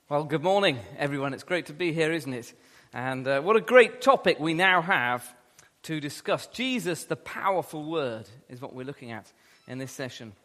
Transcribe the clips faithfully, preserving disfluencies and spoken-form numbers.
Well, good morning, everyone. It's great to be here, isn't it? And uh, what a great topic we now have to discuss. Jesus, the powerful word, is what we're looking at in this session.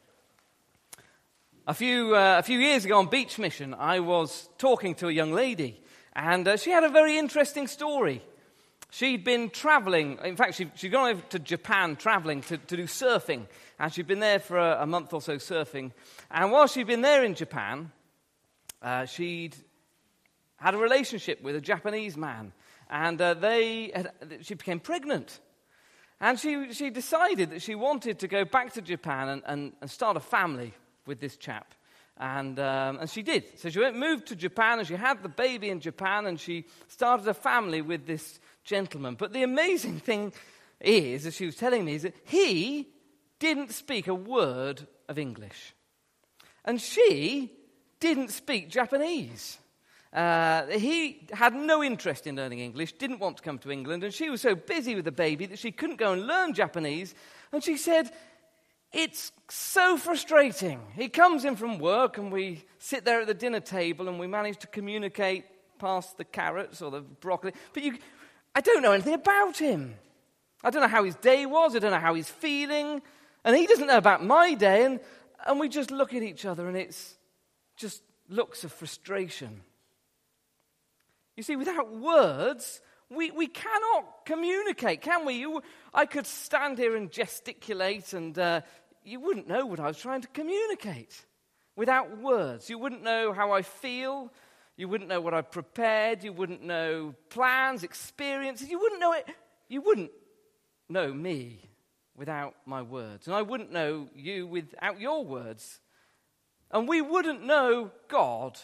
A few uh, a few years ago on Beach Mission, I was talking to a young lady, and uh, she had a very interesting story. She'd been traveling, in fact, she, she'd gone over to Japan traveling to, to do surfing, and she'd been there for a, a month or so surfing. And while she'd been there in Japan, Uh, she'd had a relationship with a Japanese man, and uh, they had, she became pregnant. And she, she decided that she wanted to go back to Japan and, and, and start a family with this chap. And, um, and she did. So she went, moved to Japan, and she had the baby in Japan, and she started a family with this gentleman. But the amazing thing is, as she was telling me, is that he didn't speak a word of English. And she didn't speak Japanese. Uh, he had no interest in learning English, didn't want to come to England, and she was so busy with the baby that she couldn't go and learn Japanese. And she said, it's so frustrating. He comes in from work, and we sit there at the dinner table, and we manage to communicate past the carrots or the broccoli. But you, I don't know anything about him. I don't know how his day was. I don't know how he's feeling. And he doesn't know about my day. And, and we just look at each other, and it's just looks of frustration. You see, without words, we, we cannot communicate, can we? You, I could stand here and gesticulate, and uh, you wouldn't know what I was trying to communicate. Without words, you wouldn't know how I feel. You wouldn't know what I prepared. You wouldn't know plans, experiences. You wouldn't know it. You wouldn't know me without my words, and I wouldn't know you without your words. And we wouldn't know God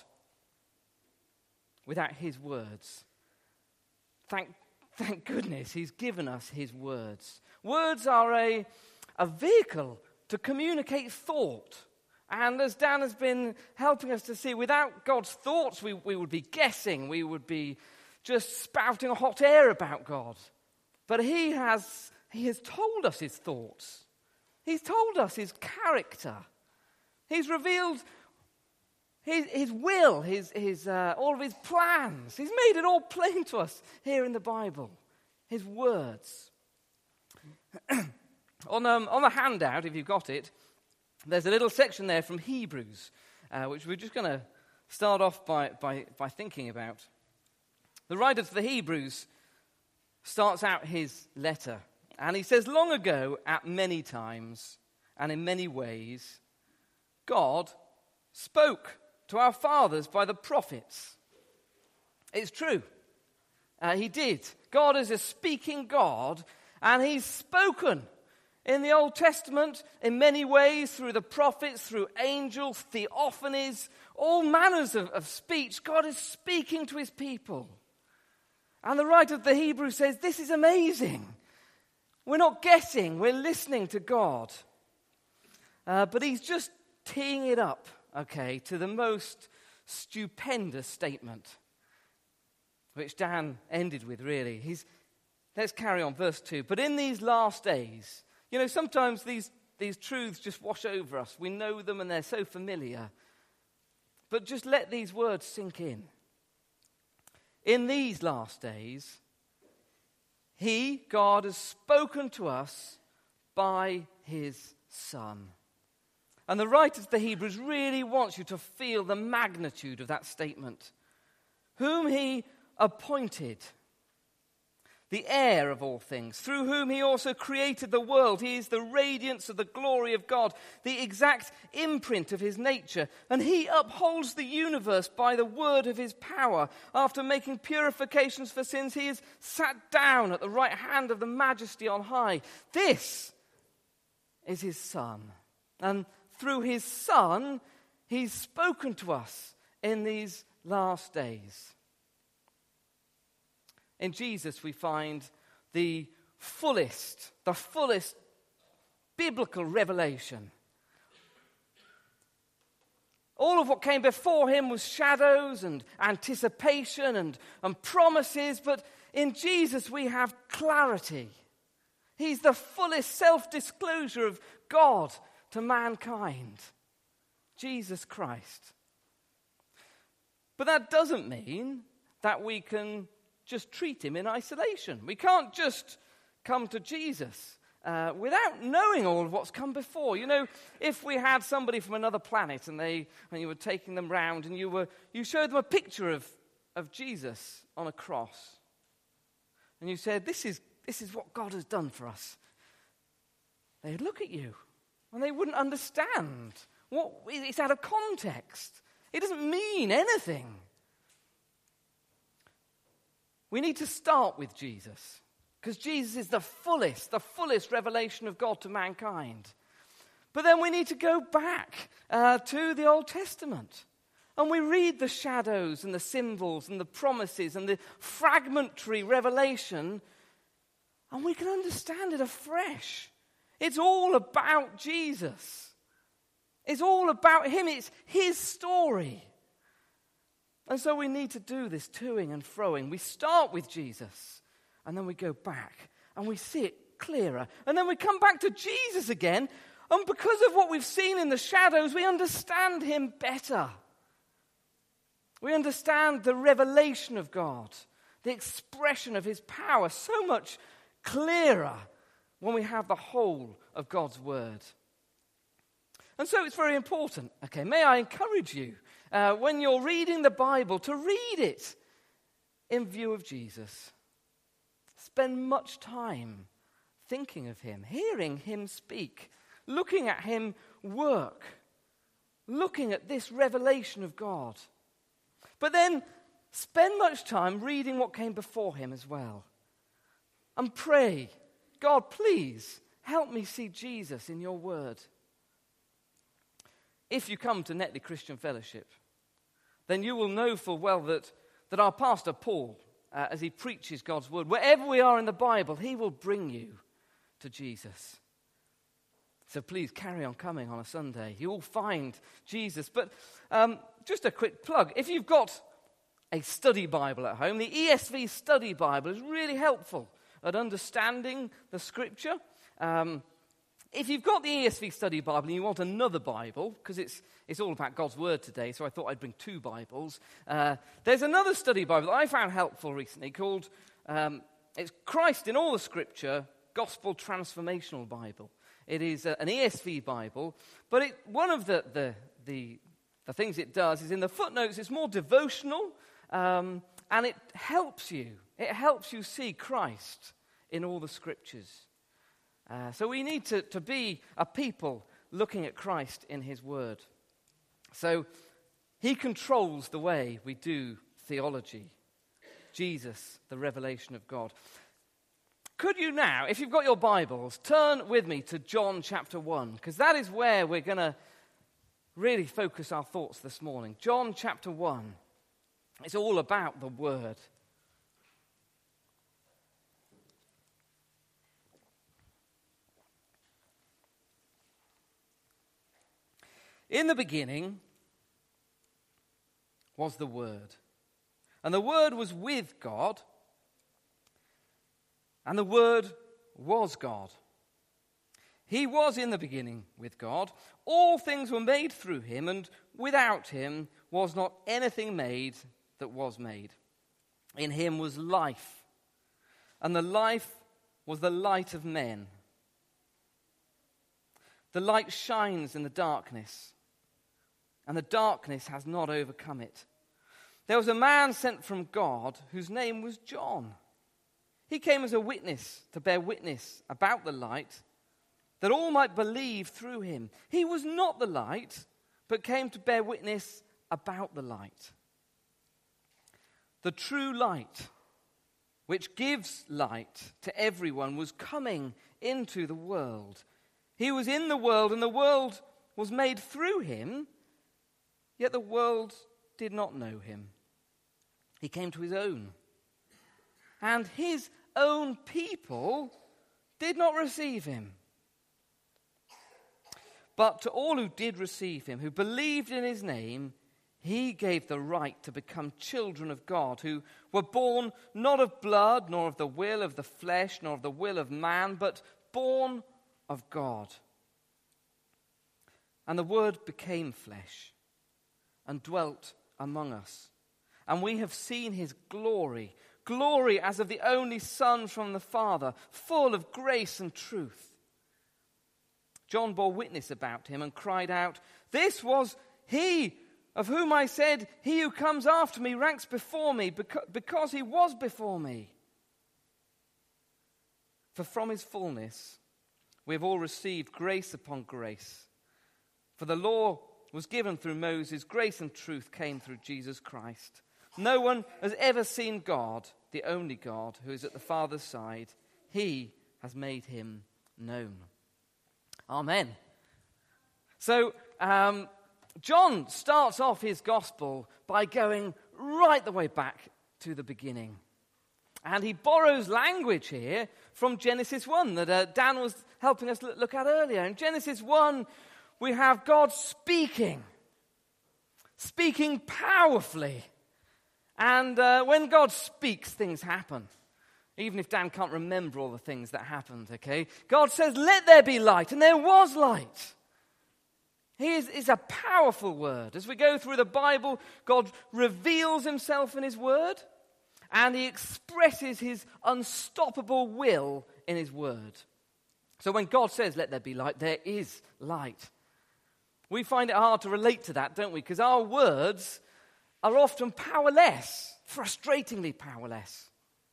without his words. Thank, thank goodness he's given us his words. Words are a, a vehicle to communicate thought. And as Dan has been helping us to see, without God's thoughts, we, we would be guessing. We would be just spouting hot air about God. But he has, he has told us his thoughts. He's told us his character. He's revealed his, his will, his, his, uh, all of his plans. He's made it all plain to us here in the Bible. His words. on, um, on the handout, if you've got it, there's a little section there from Hebrews, uh, which we're just going to start off by, by, by thinking about. The writer to the Hebrews starts out his letter, and he says, long ago, at many times, and in many ways, God spoke to our fathers by the prophets. It's true. Uh, he did. God is a speaking God, and he's spoken in the Old Testament in many ways, through the prophets, through angels, theophanies, all manners of, of speech. God is speaking to his people. And the writer of the Hebrews says, this is amazing. We're not guessing, we're listening to God. Uh, but he's just teeing it up, okay, to the most stupendous statement, which Dan ended with, really. He's, let's carry on, verse two. But in these last days, you know, sometimes these, these truths just wash over us. We know them and they're so familiar. But just let these words sink in. In these last days, he, God, has spoken to us by his Son. And the writer of the Hebrews really wants you to feel the magnitude of that statement. Whom he appointed, the heir of all things, through whom he also created the world. He is the radiance of the glory of God, the exact imprint of his nature. And he upholds the universe by the word of his power. After making purifications for sins, he is sat down at the right hand of the majesty on high. This is his Son. And through his Son, he's spoken to us in these last days. In Jesus, we find the fullest, the fullest biblical revelation. All of what came before him was shadows and anticipation and, and promises, but in Jesus we have clarity. He's the fullest self-disclosure of God to mankind. Jesus Christ. But that doesn't mean that we can just treat him in isolation. We can't just come to Jesus uh, without knowing all of what's come before. You know, if we had somebody from another planet and they, and you were taking them round and you were, you showed them a picture of, of Jesus on a cross, and you said, this is, this is what God has done for us, they'd look at you and they wouldn't understand. What, it's out of context. It doesn't mean anything. We need to start with Jesus, because Jesus is the fullest, the fullest revelation of God to mankind. But then we need to go back uh, to the Old Testament. And we read the shadows and the symbols and the promises and the fragmentary revelation, and we can understand it afresh. It's all about Jesus. It's all about him. It's his story. And so we need to do this toing and froing. We start with Jesus, and then we go back, and we see it clearer. And then we come back to Jesus again, and because of what we've seen in the shadows, we understand him better. We understand the revelation of God, the expression of his power, so much clearer when we have the whole of God's word. And so it's very important. Okay, may I encourage you, uh, when you're reading the Bible, to read it in view of Jesus. Spend much time thinking of him, hearing him speak, looking at him work, looking at this revelation of God. But then spend much time reading what came before him as well. And pray, God, please help me see Jesus in your word. If you come to Netley Christian Fellowship, then you will know full well that, that our pastor Paul, uh, as he preaches God's word, wherever we are in the Bible, he will bring you to Jesus. So please carry on coming on a Sunday. You'll find Jesus. But um, just a quick plug. If you've got a study Bible at home, the E S V Study Bible is really helpful at understanding the Scripture. Um, if you've got the E S V Study Bible and you want another Bible, because it's it's all about God's Word today, so I thought I'd bring two Bibles. Uh, there's another study Bible that I found helpful recently called, um, it's Christ in All the Scripture, Gospel Transformational Bible. It is uh, an E S V Bible, but it, one of the, the, the, the things it does is in the footnotes, it's more devotional, um, and it helps you. It helps you see Christ in all the Scriptures. Uh, so we need to, to be a people looking at Christ in his word. So he controls the way we do theology. Jesus, the revelation of God. Could you now, if you've got your Bibles, turn with me to John chapter one, because that is where we're going to really focus our thoughts this morning. John chapter one. It's all about the Word. In the beginning was the Word, and the Word was with God, and the Word was God. He was in the beginning with God. All things were made through him, and without him was not anything made that was made. In him was life, and the life was the light of men. The light shines in the darkness, and the darkness has not overcome it. There was a man sent from God whose name was John. He came as a witness to bear witness about the light, that all might believe through him. He was not the light, but came to bear witness about the light. The true light, which gives light to everyone, was coming into the world. He was in the world, and the world was made through him, yet the world did not know him. He came to his own, and his own people did not receive him. But to all who did receive him, who believed in his name, he gave the right to become children of God, who were born not of blood, nor of the will of the flesh, nor of the will of man, but born of God. And the Word became flesh and dwelt among us. and we have seen his glory, glory as of the only Son from the Father, full of grace and truth. John bore witness about him and cried out, "This was he of whom I said, 'He who comes after me ranks before me,' because he was before me. For from his fullness we have all received grace upon grace. For the law was given through Moses, grace and truth came through Jesus Christ. No one has ever seen God, the only God, who is at the Father's side. He has made him known." Amen. So, um, John starts off his gospel by going right the way back to the beginning. And he borrows language here from Genesis one that uh, Dan was helping us look at earlier. In Genesis one, we have God speaking, speaking powerfully. And uh, when God speaks, things happen. Even if Dan can't remember all the things that happened, okay? God says, "Let there be light," and there was light. He is, is a powerful word. As we go through the Bible, God reveals himself in his word, and he expresses his unstoppable will in his word. So when God says, "Let there be light," there is light. We find it hard to relate to that, don't we? Because our words are often powerless, frustratingly powerless.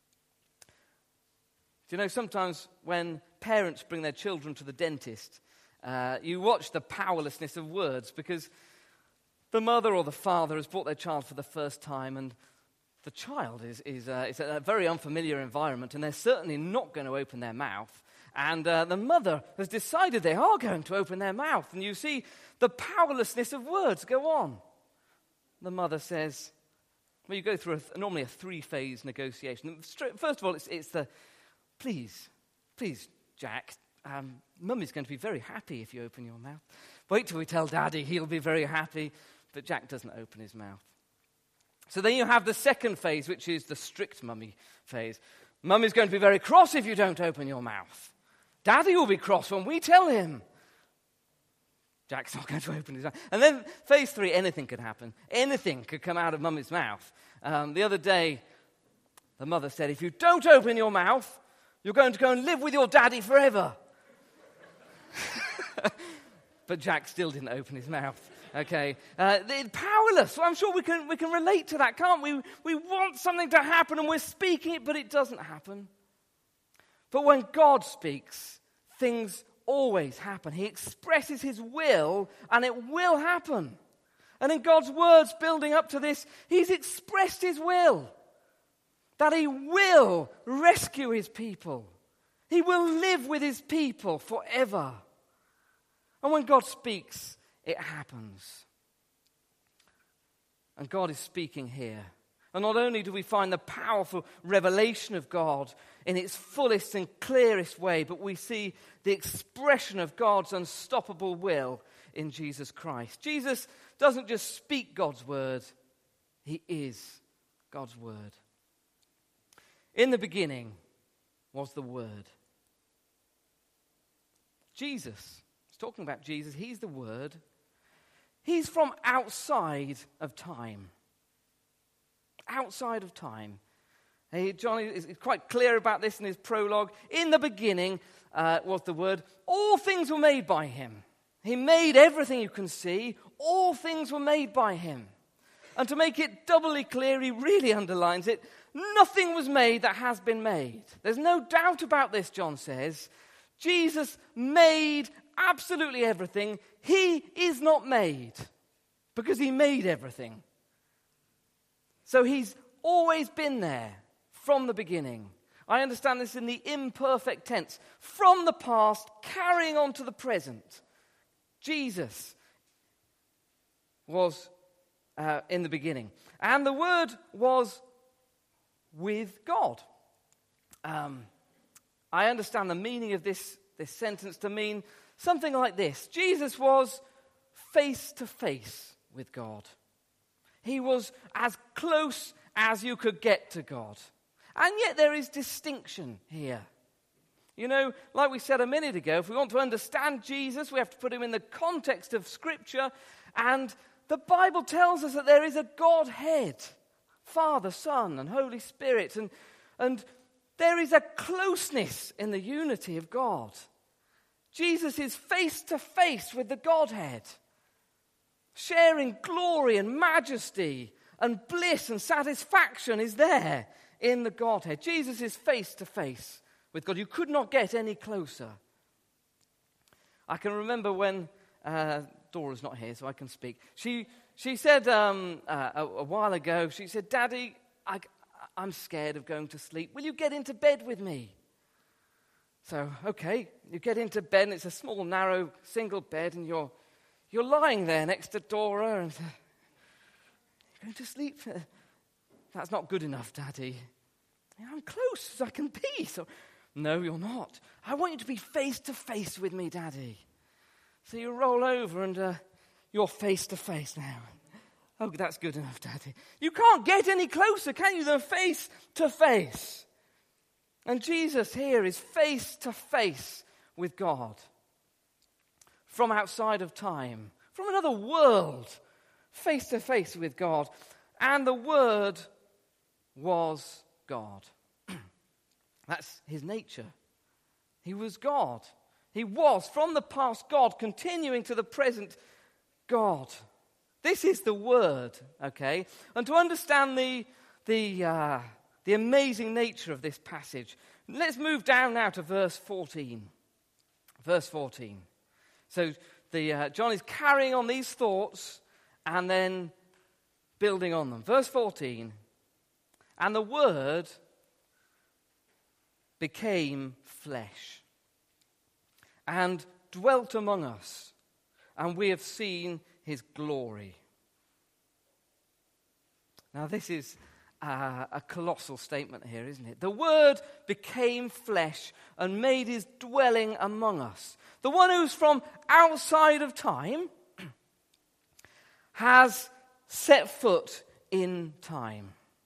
Do you know, sometimes when parents bring their children to the dentist, uh, you watch the powerlessness of words, because the mother or the father has brought their child for the first time, and the child is, is, uh, is a very unfamiliar environment, and they're certainly not going to open their mouth. And uh, the mother has decided they are going to open their mouth, and you see the powerlessness of words go on. The mother says, well, you go through a, normally a three-phase negotiation. First of all, it's, it's the, please, please, Jack, um, Mummy's going to be very happy if you open your mouth. Wait till we tell Daddy, he'll be very happy. But Jack doesn't open his mouth. So then you have the second phase, which is the strict mummy phase. Mummy's going to be very cross if you don't open your mouth. Daddy will be cross when we tell him. Jack's not going to open his mouth. And then phase three, anything could happen. Anything could come out of Mummy's mouth. Um, the other day, the mother said, "If you don't open your mouth, you're going to go and live with your daddy forever." But Jack still didn't open his mouth. Okay, uh, they're powerless. So I'm sure we can we can relate to that, can't we? We want something to happen and we're speaking it, but it doesn't happen. But when God speaks, things always happen. He expresses his will, and it will happen. And in God's words building up to this, he's expressed his will. That he will rescue his people. He will live with his people forever. And when God speaks, it happens. And God is speaking here. And not only do we find the powerful revelation of God in its fullest and clearest way, but we see the expression of God's unstoppable will in Jesus Christ. Jesus doesn't just speak God's word, he is God's word. In the beginning was the Word. Jesus, he's talking about Jesus, he's the Word. He's from outside of time. Outside of time. Hey, John is quite clear about this in his prologue. In the beginning uh, was the Word. All things were made by him. He made everything you can see. All things were made by him. And to make it doubly clear, he really underlines it. Nothing was made that has been made. There's no doubt about this, John says. Jesus made absolutely everything. He is not made because he made everything. So he's always been there from the beginning. I understand this in the imperfect tense. From the past, carrying on to the present. Jesus was uh, in the beginning. And the Word was with God. Um, I understand the meaning of this, this sentence to mean something like this. Jesus was face to face with God. He was as close as you could get to God. And yet there is distinction here. You know, like we said a minute ago, if we want to understand Jesus, we have to put him in the context of Scripture. And the Bible tells us that there is a Godhead, Father, Son, and Holy Spirit. And, and there is a closeness in the unity of God. Jesus is face to face with the Godhead, sharing glory and majesty and bliss and satisfaction is there in the Godhead. Jesus is face to face with God. You could not get any closer. I can remember when uh, Dora's not here, so I can speak. She she said um, uh, a, a while ago, she said, "Daddy, I, I'm scared of going to sleep. Will you get into bed with me?" So, okay, you get into bed, and it's a small, narrow, single bed, and you're you're lying there next to Dora, and uh, you're going to sleep. That's not good enough, Daddy. I'm close as I can be. So, no, you're not. I want you to be face to face with me, Daddy. So you roll over, and uh, you're face to face now. Oh, that's good enough, Daddy. You can't get any closer, can you, than face to face? And Jesus here is face to face with God. From outside of time, from another world, face to face with God. And the Word was God. That's his nature. He was God. He was, from the past, God, continuing to the present, God. This is the Word, okay? And to understand the, the, uh, the amazing nature of this passage, let's move down now to verse fourteen. Verse fourteen. So the uh, John is carrying on these thoughts and then building on them. Verse fourteen. And the Word became flesh and dwelt among us, and we have seen his glory. Now this is uh, a colossal statement here, isn't it? The Word became flesh and made his dwelling among us. The one who's from outside of time has set foot in time.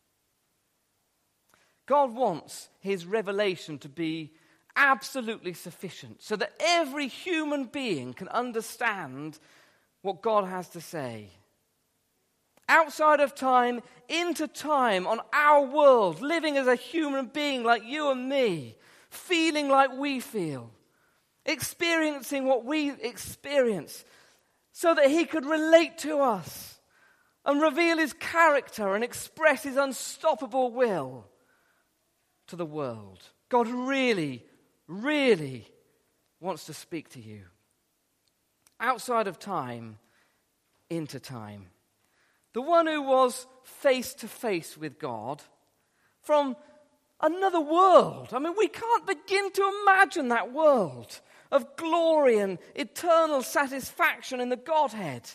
God wants his revelation to be absolutely sufficient so that every human being can understand what God has to say. Outside of time, into time, on our world, living as a human being like you and me, feeling like we feel, experiencing what we experience, so that he could relate to us and reveal his character and express his unstoppable will to the world. God really, really wants to speak to you. Outside of time, into time. The one who was face to face with God from another world. I mean, we can't begin to imagine that world of glory and eternal satisfaction in the Godhead.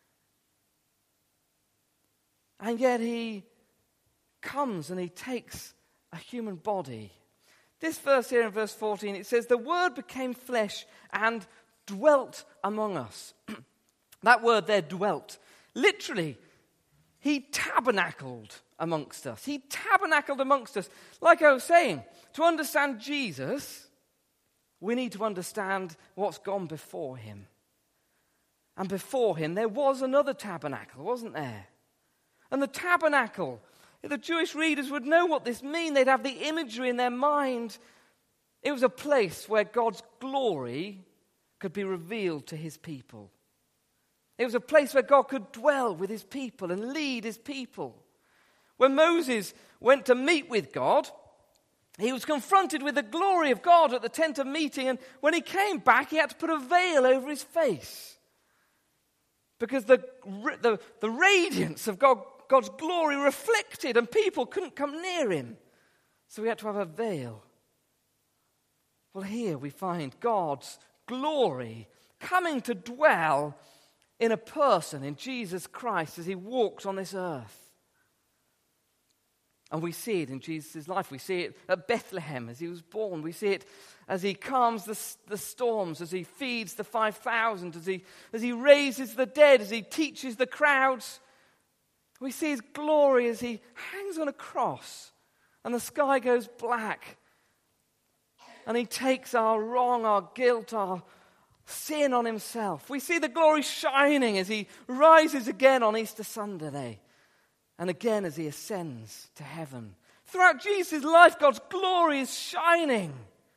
And yet he comes and he takes a human body. This verse here in verse fourteen, it says, the Word became flesh and dwelt among us. That word there, dwelt, literally, he tabernacled amongst us. He tabernacled amongst us. Like I was saying, to understand Jesus, we need to understand what's gone before him. And before him, there was another tabernacle, wasn't there? And the tabernacle, the Jewish readers would know what this means. They'd have the imagery in their mind. It was a place where God's glory could be revealed to his people. It was a place where God could dwell with his people and lead his people. When Moses went to meet with God, he was confronted with the glory of God at the tent of meeting, and when he came back, he had to put a veil over his face. Because the, the, the radiance of God, God's glory reflected, and people couldn't come near him. So he had to have a veil. Well, here we find God's glory coming to dwell in a person, in Jesus Christ, as he walks on this earth. And we see it in Jesus' life. We see it at Bethlehem as he was born. We see it as he calms the, the storms, as he feeds the five thousand, as he, as he raises the dead, as he teaches the crowds. We see his glory as he hangs on a cross and the sky goes black. And he takes our wrong, our guilt, our sin on himself. We see the glory shining as he rises again on Easter Sunday. and again as he ascends to heaven. Throughout Jesus' life, God's glory is shining.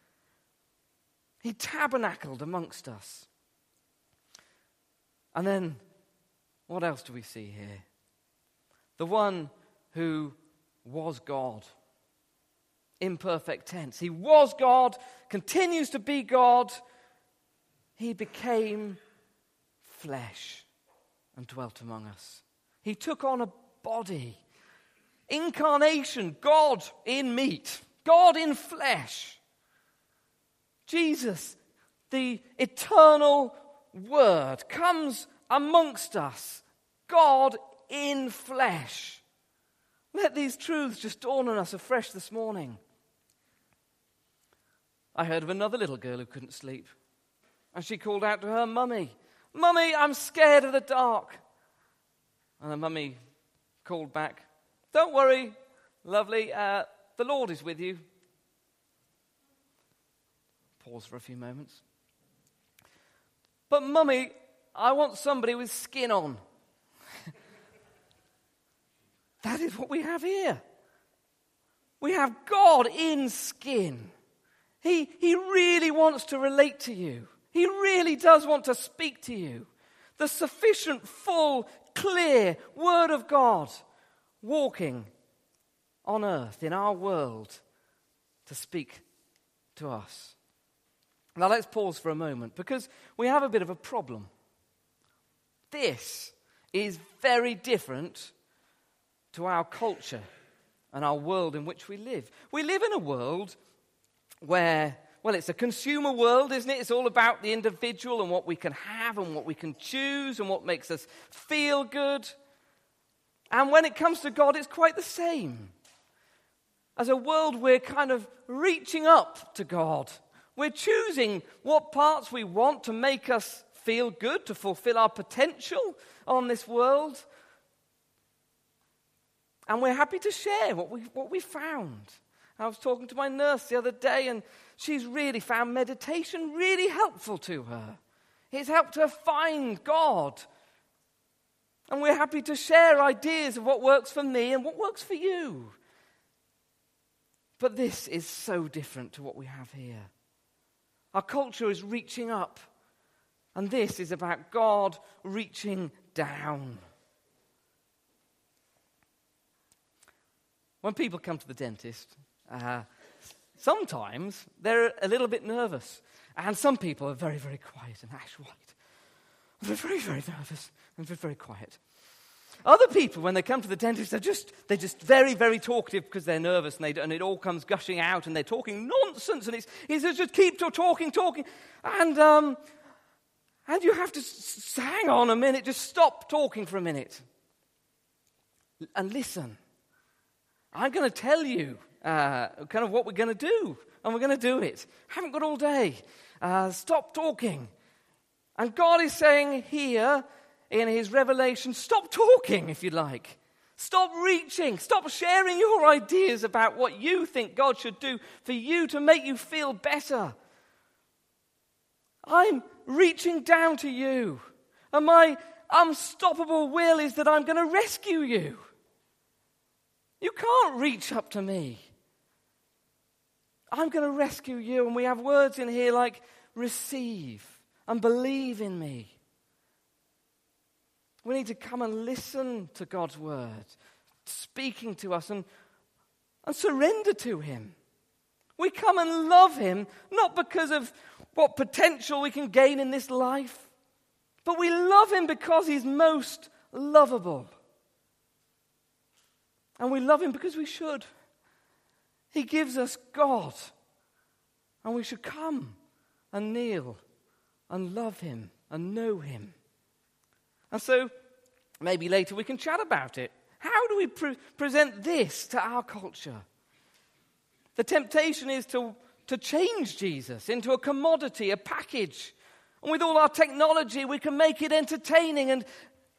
He tabernacled amongst us. And then, what else do we see here? The one who was God. Imperfect tense. He was God, continues to be God. He became flesh and dwelt among us. He took on a body. Incarnation, God in meat, God in flesh. Jesus, the eternal Word, comes amongst us, God in flesh. Let these truths just dawn on us afresh this morning. I heard of another little girl who couldn't sleep, and she called out to her mummy, "Mummy, I'm scared of the dark." And the mummy called back, "Don't worry, lovely, uh, the Lord is with you." Pause for a few moments. "But mummy, I want somebody with skin on." That is what we have here. We have God in skin. He, he really wants to relate to you. He really does want to speak to you. The sufficient, full, clear Word of God walking on earth, in our world, to speak to us. Now let's pause for a moment, because we have a bit of a problem. This is very different to our culture and our world in which we live. We live in a world where, well, it's a consumer world, isn't it? It's all about the individual and what we can have and what we can choose and what makes us feel good. And when it comes to God, it's quite the same. As a world, we're kind of reaching up to God. We're choosing what parts we want to make us feel good, to fulfill our potential on this world. And we're happy to share what we what we found. I was talking to my nurse the other day, and she's really found meditation really helpful to her. It's helped her find God. And we're happy to share ideas of what works for me and what works for you. But this is so different to what we have here. Our culture is reaching up, and this is about God reaching down. When people come to the dentist, uh, sometimes they're a little bit nervous. And some people are very, very quiet and ash white. They're very, very nervous and very, very quiet. Other people, when they come to the dentist, they're just they're just very, very talkative because they're nervous, and, they, and it all comes gushing out, and they're talking nonsense, and it's, it's just keep talking, talking. And, um, and you have to s- hang on a minute, just stop talking for a minute and listen. I'm going to tell you uh, kind of what we're going to do, and we're going to do it. Haven't got all day. Uh, stop talking. And God is saying here in his revelation, stop talking, if you like. Stop reaching. Stop sharing your ideas about what you think God should do for you to make you feel better. I'm reaching down to you, and my unstoppable will is that I'm going to rescue you. You can't reach up to me. I'm going to rescue you. And we have words in here like receive and believe in me. We need to come and listen to God's word, speaking to us, and, and surrender to him. We come and love him, not because of what potential we can gain in this life, but we love him because he's most lovable. And we love him because we should. He gives us God. And we should come and kneel and love him and know him. And so, maybe later we can chat about it. How do we pre- present this to our culture? The temptation is to, to change Jesus into a commodity, a package. And with all our technology, we can make it entertaining. And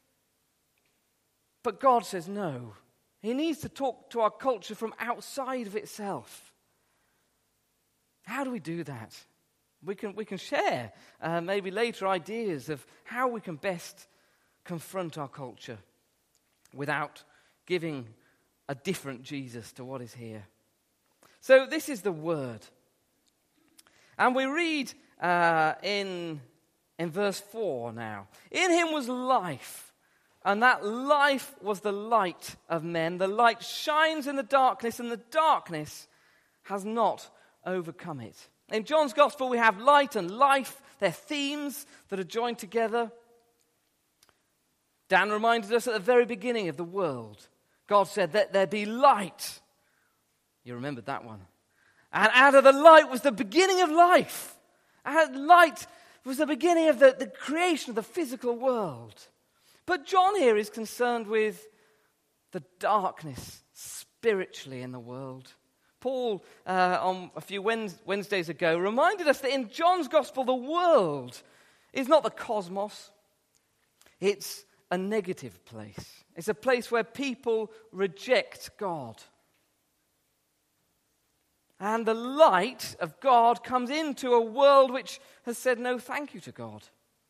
But God says no. He needs to talk to our culture from outside of itself. How do we do that? We can we can share uh, maybe later ideas of how we can best confront our culture without giving a different Jesus to what is here. So this is the word. And we read uh, in, in verse four now. In him was life, and that life was the light of men. The light shines in the darkness, and the darkness has not overcome it. In John's Gospel, we have light and life. They're themes that are joined together. Dan reminded us at the very beginning of the world, God said, "Let there be light." You remembered that one. And out of the light was the beginning of life. And light was the beginning of the, the creation of the physical world. But John here is concerned with the darkness spiritually in the world. Paul, uh, on a few Wednesdays ago, reminded us that in John's Gospel, the world is not the cosmos. It's a negative place. It's a place where people reject God. And the light of God comes into a world which has said no thank you to God.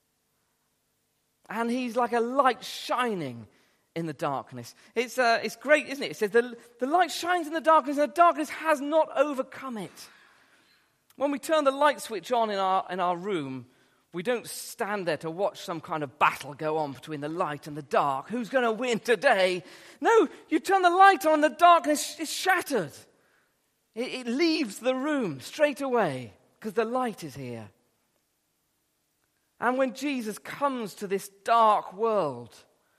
And he's like a light shining in the darkness. It's uh, it's great, isn't it? It says the, the light shines in the darkness, and the darkness has not overcome it. When we turn the light switch on in our in our room, we don't stand there to watch some kind of battle go on between the light and the dark. Who's going to win today? No, you turn the light on, the darkness is shattered. It, it leaves the room straight away because the light is here. And when Jesus comes to this dark world,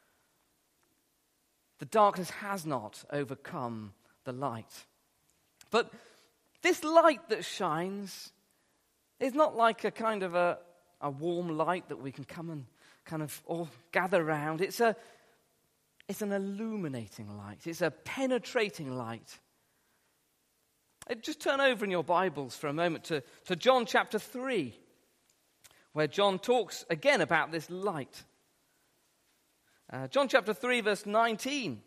the darkness has not overcome the light. But this light that shines is not like a kind of a, a warm light that we can come and kind of all gather around. It's a, it's an illuminating light. It's a penetrating light. Just turn over in your Bibles for a moment to, to John chapter three, where John talks again about this light. Uh, John chapter three, verse nineteen.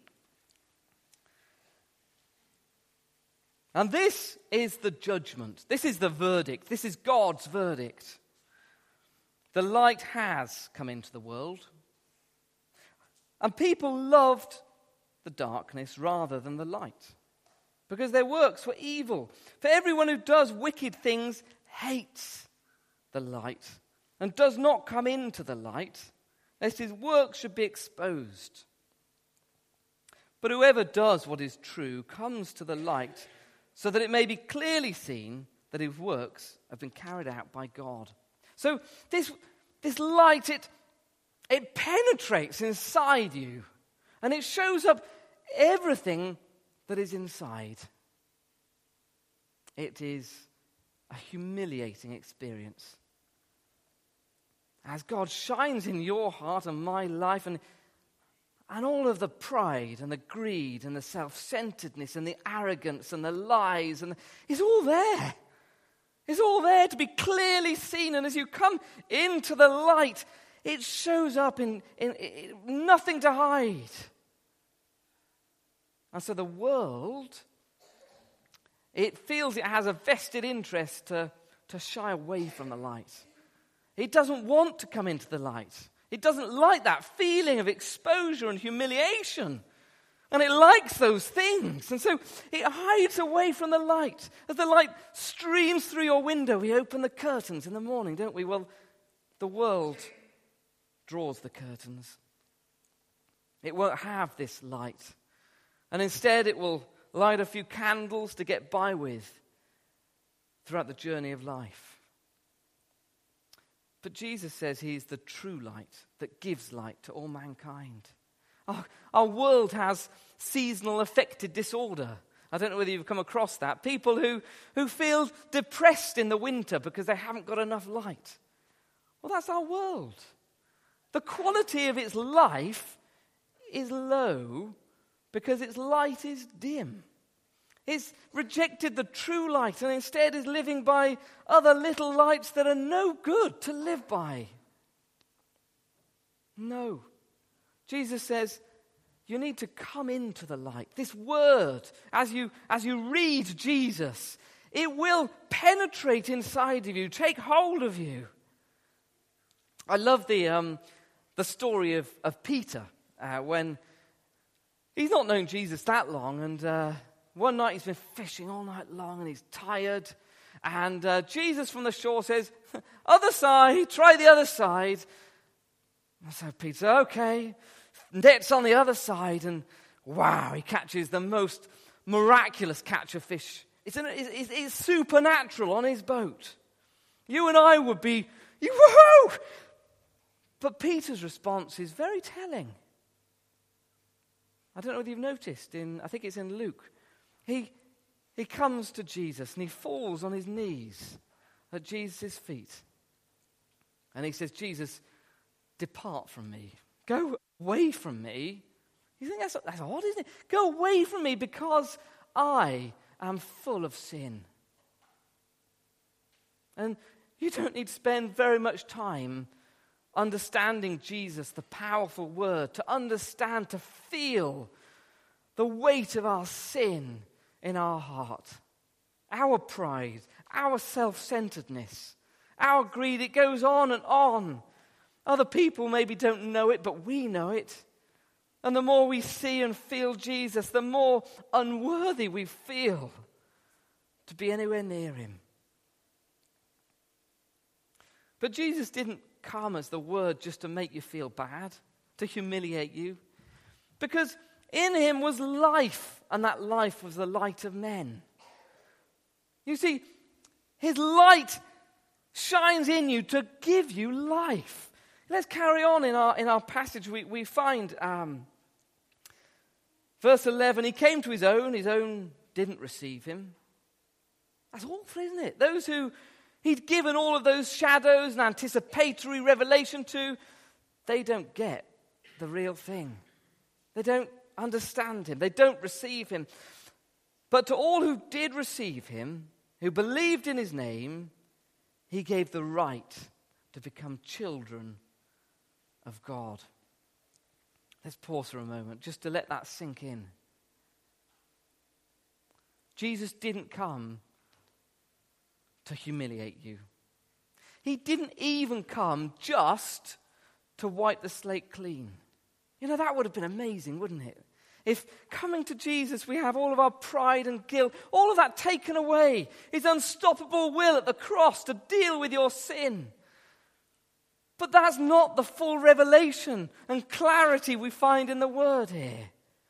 And this is the judgment. This is the verdict. This is God's verdict. The light has come into the world, and people loved the darkness rather than the light, because their works were evil. For everyone who does wicked things hates the light and does not come into the light, lest his works should be exposed. But whoever does what is true comes to the light, so that it may be clearly seen that his works have been carried out by God. So this, this light, it, it penetrates inside you, and it shows up everything that is inside. It is a humiliating experience. As God shines in your heart and my life, and, and all of the pride and the greed and the self-centeredness and the arrogance and the lies, and it's all there. It's all there to be clearly seen. And as you come into the light, it shows up in, in, in nothing to hide. And so the world, it feels it has a vested interest to, to shy away from the light. It doesn't want to come into the light. It doesn't like that feeling of exposure and humiliation. And it likes those things. And so it hides away from the light. As the light streams through your window, we open the curtains in the morning, don't we? Well, the world draws the curtains. It won't have this light. And instead it will light a few candles to get by with throughout the journey of life. But Jesus says he's the true light that gives light to all mankind. Our, our world has seasonal affective disorder. I don't know whether you've come across that. People who, who feel depressed in the winter because they haven't got enough light. Well, that's our world. The quality of its life is low because its light is dim. It's rejected the true light and instead is living by other little lights that are no good to live by. No. Jesus says, you need to come into the light. This word, as you, as you read Jesus, it will penetrate inside of you, take hold of you. I love the, um, the story of, of Peter uh, when he's not known Jesus that long, and uh, one night he's been fishing all night long, and he's tired. And uh, Jesus from the shore says, other side, try the other side. And so Peter said, okay, nets on the other side, and wow, he catches the most miraculous catch of fish. It's, an, it's, it's supernatural on his boat. You and I would be, woohoo! But Peter's response is very telling. I don't know whether you've noticed, in I think it's in Luke. He, he comes to Jesus and he falls on his knees at Jesus' feet. And he says, Jesus, depart from me. Go away from me. You think that's, that's odd, isn't it? Go away from me because I am full of sin. And you don't need to spend very much time understanding Jesus, the powerful word, to understand, to feel the weight of our sin in our heart, our pride, our self-centeredness, our greed. It goes on and on. Other people maybe don't know it, but we know it. And the more we see and feel Jesus, the more unworthy we feel to be anywhere near him. But Jesus didn't come as the word just to make you feel bad, to humiliate you. Because in him was life, and that life was the light of men. You see, his light shines in you to give you life. Let's carry on in our in our passage. We, we find um, verse eleven, he came to his own, his own didn't receive him. That's awful, isn't it? Those who he'd given all of those shadows and anticipatory revelation to, they don't get the real thing. They don't understand him. They don't receive him. But to all who did receive him, who believed in his name, he gave the right to become children of God. Let's pause for a moment just to let that sink in. Jesus didn't come to humiliate you. He didn't even come just to wipe the slate clean. You know, that would have been amazing, wouldn't it? If coming to Jesus, we have all of our pride and guilt, all of that taken away, his unstoppable will at the cross to deal with your sin. But that's not the full revelation and clarity we find in the word here.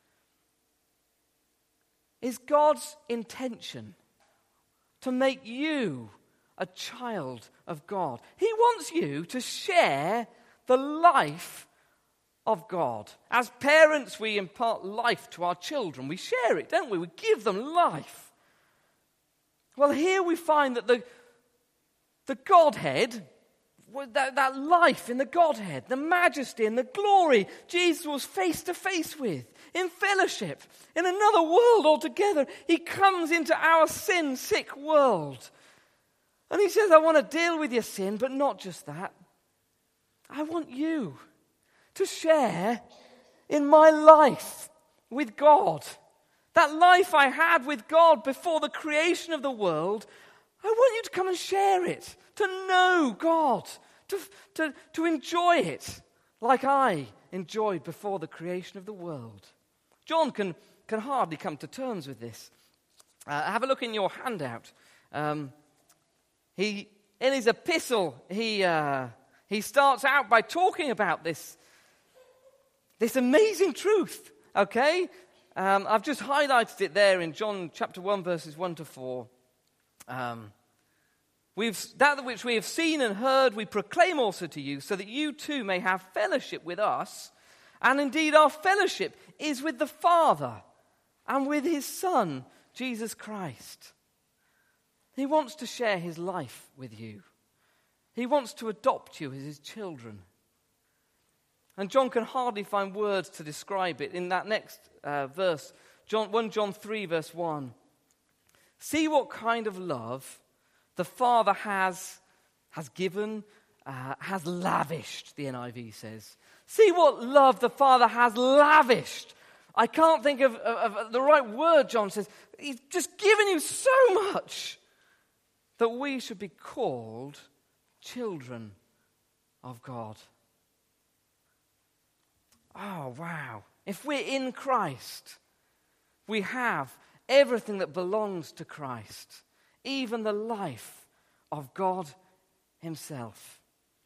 Is God's intention to make you a child of God. He wants you to share the life of God. As parents, we impart life to our children. We share it, don't we? We give them life. Well, here we find that the, the Godhead, that, that life in the Godhead, the majesty and the glory Jesus was face to face with, in fellowship, in another world altogether. He comes into our sin-sick world. And he says, I want to deal with your sin, but not just that. I want you to share in my life with God. That life I had with God before the creation of the world, I want you to come and share it, to know God, to, to, to enjoy it like I enjoyed before the creation of the world. John can, can hardly come to terms with this. Uh, have a look in your handout. Um, he, in his epistle, he, uh, he starts out by talking about this, this amazing truth, okay? Um, I've just highlighted it there in John chapter one, verses one to four. Um, we've that which we have seen and heard, we proclaim also to you, so that you too may have fellowship with us. And indeed, our fellowship is with the Father and with his Son, Jesus Christ. He wants to share his life with you. He wants to adopt you as his children. And John can hardly find words to describe it. In that next uh, verse, John, First John three, verse one. See what kind of love the Father has, has given, uh, has lavished, the N I V says. See what love the Father has lavished. I can't think of, of, of the right word, John says. He's just given you so much that we should be called children of God. Oh, wow. If we're in Christ, we have everything that belongs to Christ, even the life of God himself.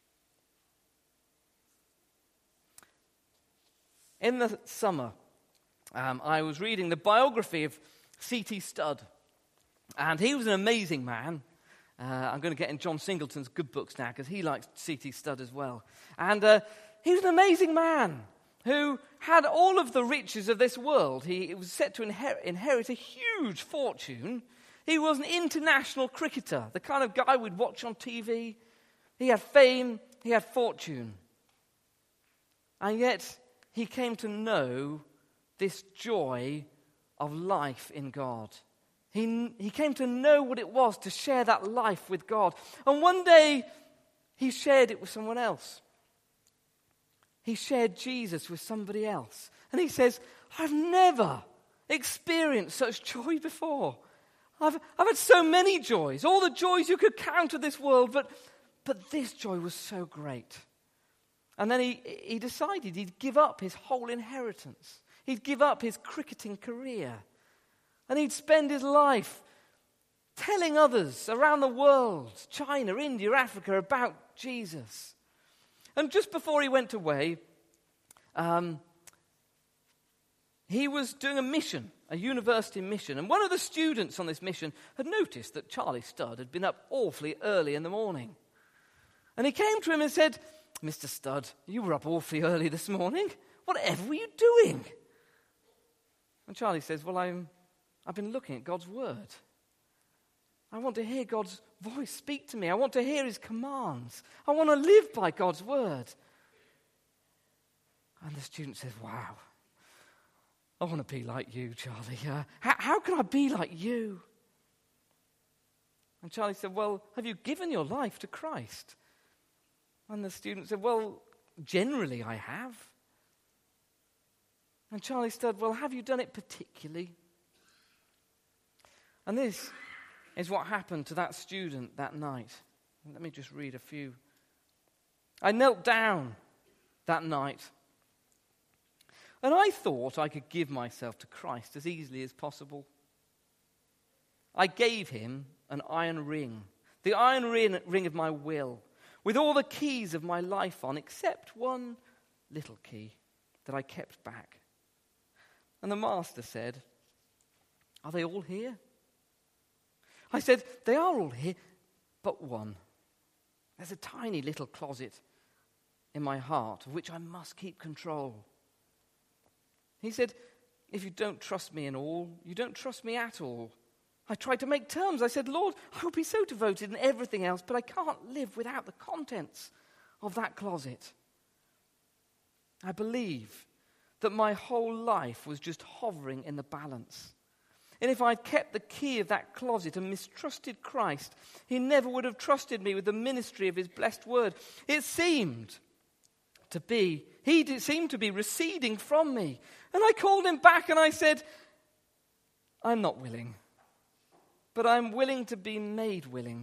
In the summer, um, I was reading the biography of C T Studd, and he was an amazing man. Uh, I'm going to get in John Singleton's good books now, because he likes C T Studd as well. And uh, he was an amazing man who had all of the riches of this world. He was set to inher- inherit a huge fortune. He was an international cricketer, the kind of guy we'd watch on T V. He had fame, he had fortune. And yet, he came to know this joy of life in God. He, he came to know what it was to share that life with God. And one day, he shared it with someone else. He shared Jesus with somebody else. And he says, I've never experienced such joy before. I've, I've had so many joys, all the joys you could count of this world, but, but this joy was so great. And then he, he decided he'd give up his whole inheritance. He'd give up his cricketing career. And he'd spend his life telling others around the world, China, India, Africa, about Jesus. And just before he went away, um, he was doing a mission, a university mission. And one of the students on this mission had noticed that Charlie Studd had been up awfully early in the morning. And he came to him and said, Mister Studd, you were up awfully early this morning. Whatever were you doing? And Charlie says, well, I'm, I've been looking at God's word. I want to hear God's voice speak to me. I want to hear his commands. I want to live by God's word. And the student says, wow, I want to be like you, Charlie. Uh, how, how can I be like you? And Charlie said, well, have you given your life to Christ? And the student said, well, generally I have. And Charlie said, well, have you done it particularly? And this is what happened to that student that night. Let me just read a few. I knelt down that night, and I thought I could give myself to Christ as easily as possible. I gave him an iron ring, the iron ring, ring of my will, with all the keys of my life on, except one little key that I kept back. And the master said, are they all here? I said, they are all here, but one. There's a tiny little closet in my heart of which I must keep control. He said, if you don't trust me in all, you don't trust me at all. I tried to make terms. I said, Lord, I will be so devoted in everything else, but I can't live without the contents of that closet. I believe that my whole life was just hovering in the balance. And if I'd kept the key of that closet and mistrusted Christ, he never would have trusted me with the ministry of his blessed word. It seemed to be, he did, seemed to be receding from me. And I called him back and I said, I'm not willing, but I'm willing to be made willing.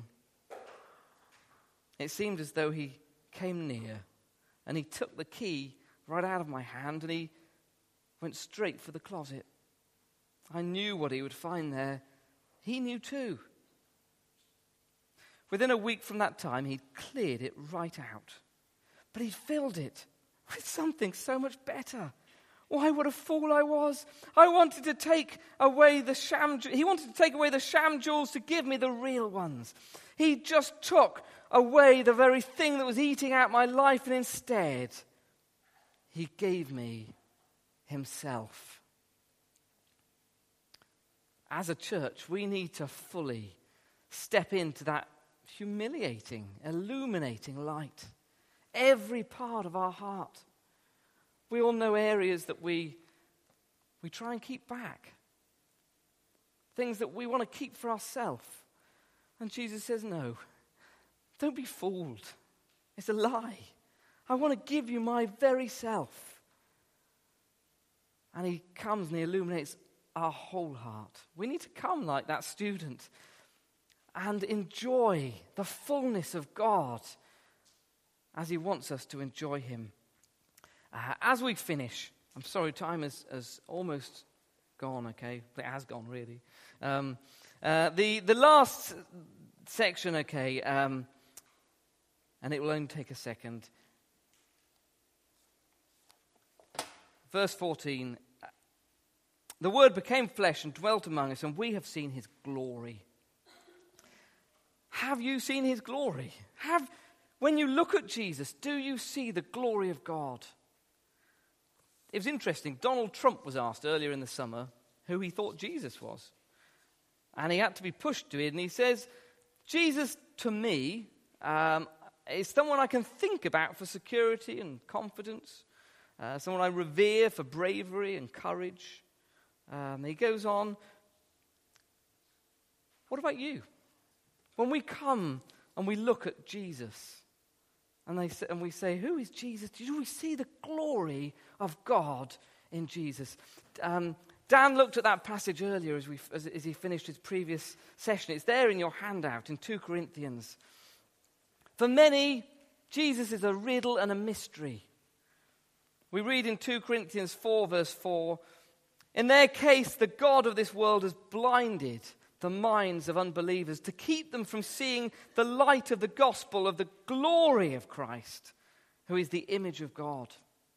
It seemed as though he came near and he took the key right out of my hand and he went straight for the closet. I knew what he would find there. He knew too. Within a week from that time, he'd cleared it right out. But he'd filled it with something so much better. Why, what a fool I was. I wanted to take away the sham, he wanted to take away the sham jewels to give me the real ones. He just took away the very thing that was eating out my life, and instead, he gave me himself. As a church, we need to fully step into that humiliating, illuminating light. Every part of our heart. We all know areas that we, we try and keep back. Things that we want to keep for ourselves. And Jesus says, no, don't be fooled. It's a lie. I want to give you my very self. And he comes and he illuminates our whole heart. We need to come like that student and enjoy the fullness of God as he wants us to enjoy him. Uh, as we finish, I'm sorry, time has, has almost gone, okay? It has gone, really. Um, uh, the, the last section, okay, um, and it will only take a second. Verse fourteen, the Word became flesh and dwelt among us, and we have seen his glory. Have you seen his glory? Have, when you look at Jesus, do you see the glory of God? It was interesting. Donald Trump was asked earlier in the summer who he thought Jesus was. And he had to be pushed to it. And he says, Jesus, to me, um, is someone I can think about for security and confidence. Uh, someone I revere for bravery and courage. Um, he goes on, what about you? When we come and we look at Jesus, and, they say, and we say, who is Jesus? Do we see the glory of God in Jesus? Um, Dan looked at that passage earlier as, we, as, as he finished his previous session. It's there in your handout in Second Corinthians. For many, Jesus is a riddle and a mystery. We read in Second Corinthians four, verse four, in their case, the God of this world has blinded the minds of unbelievers to keep them from seeing the light of the gospel of the glory of Christ, who is the image of God.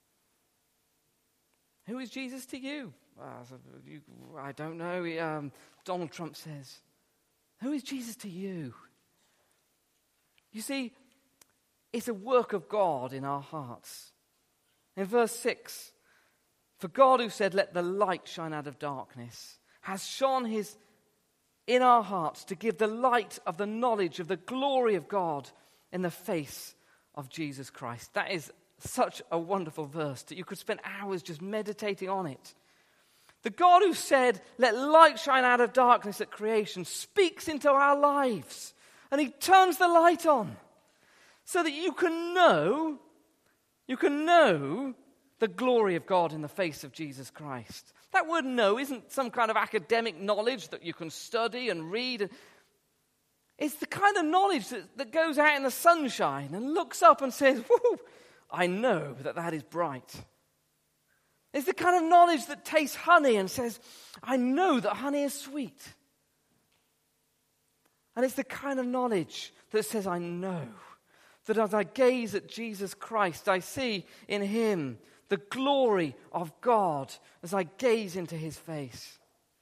Who is Jesus to you? Uh, you I don't know. Um, Donald Trump says, who is Jesus to you? You see, it's a work of God in our hearts. In verse six, for God who said, let the light shine out of darkness, has shone his in our hearts to give the light of the knowledge of the glory of God in the face of Jesus Christ. That is such a wonderful verse that you could spend hours just meditating on it. The God who said, let light shine out of darkness at creation, speaks into our lives. And he turns the light on so that you can know, you can know the glory of God in the face of Jesus Christ. That word know isn't some kind of academic knowledge that you can study and read. It's the kind of knowledge that, that goes out in the sunshine and looks up and says, whoo, I know that that is bright. It's the kind of knowledge that tastes honey and says, I know that honey is sweet. And it's the kind of knowledge that says, I know that as I gaze at Jesus Christ, I see in him the glory of God as I gaze into his face.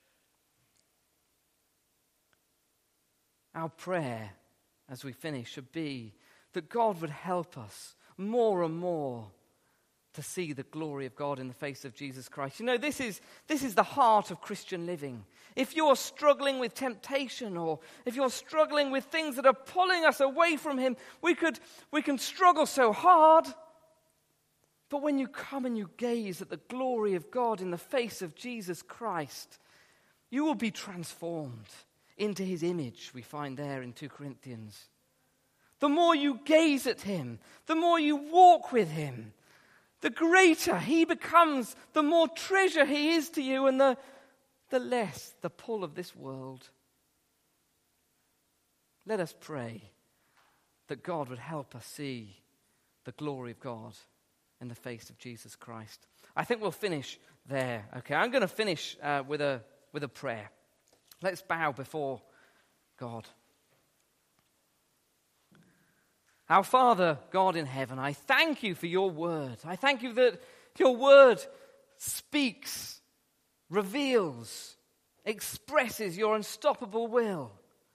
Our prayer as we finish should be that God would help us more and more to see the glory of God in the face of Jesus Christ. You know, this is, this is the heart of Christian living. If you're struggling with temptation, or if you're struggling with things that are pulling us away from him, we could we can struggle so hard. But when you come and you gaze at the glory of God in the face of Jesus Christ, you will be transformed into his image, we find there in Second Corinthians. The more you gaze at him, the more you walk with him, the greater he becomes, the more treasure he is to you, and the, the less the pull of this world. Let us pray that God would help us see the glory of God in the face of Jesus Christ. I think we'll finish there. Okay, I'm going to finish uh, with a with a prayer. Let's bow before God. Our Father, God in heaven, I thank you for your word. I thank you that your word speaks, reveals, expresses your unstoppable will.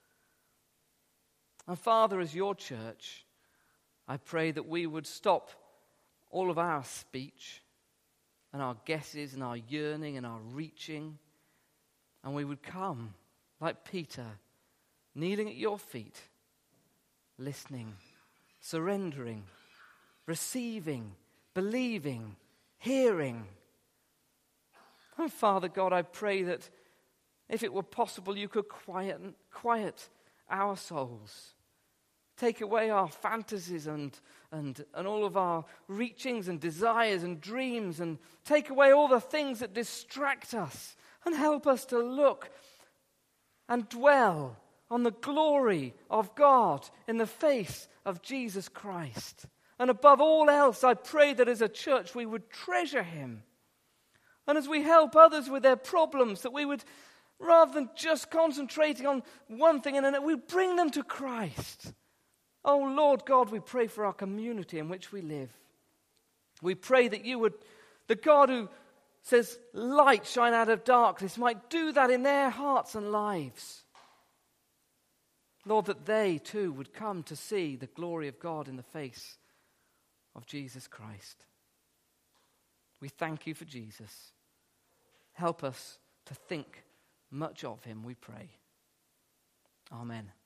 And Father, as your church, I pray that we would stop all of our speech and our guesses and our yearning and our reaching, and we would come like Peter, kneeling at your feet, listening, surrendering, receiving, believing, hearing. And Father God, I pray that if it were possible, you could quiet, quiet our souls. Take away our fantasies and, and, and all of our reachings and desires and dreams, and take away all the things that distract us, and help us to look and dwell on the glory of God in the face of Jesus Christ. And above all else, I pray that as a church we would treasure him. And as we help others with their problems, that we would, rather than just concentrating on one thing and another, we bring them to Christ. Oh Lord God, we pray for our community in which we live. We pray that you would, the God who says light shine out of darkness, might do that in their hearts and lives. Lord, that they too would come to see the glory of God in the face of Jesus Christ. We thank you for Jesus. Help us to think much of him, we pray. Amen.